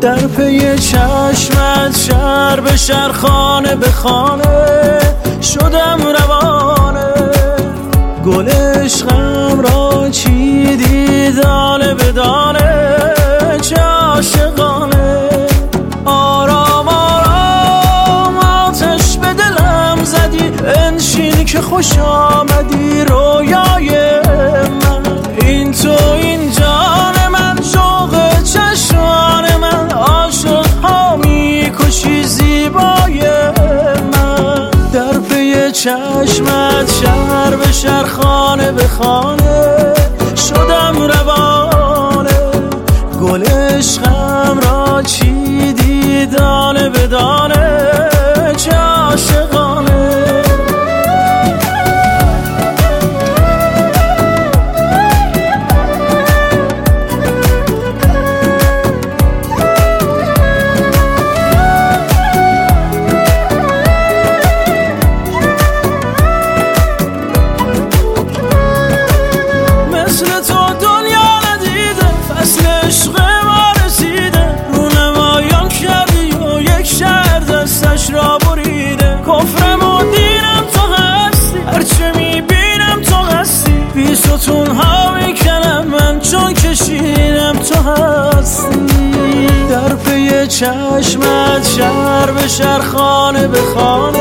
در پی چشمت شهر به شهر خانه به خانه شدم روانه، گل عشقم را چیدی دانه به دانه، چه عاشقانه. آرام آرام آتش به دلم زدی، انشین که خوش آمدی رویای من. این تو این جان من، شوق چشمان من، عاشق ها میکشی زیبای من. در پی چشمت شهر به شهر خانه به خانه شدم روانه، گل عشقم را چیدی دانه به دانه، چه عاشقانه. را بریده کفرم و دینم تو هستی، هرچه میبینم تو هستی. بی ستون ها میکنم من چون کشیدم تو هستی. در پی چشمت شهر به شهر خانه به خانه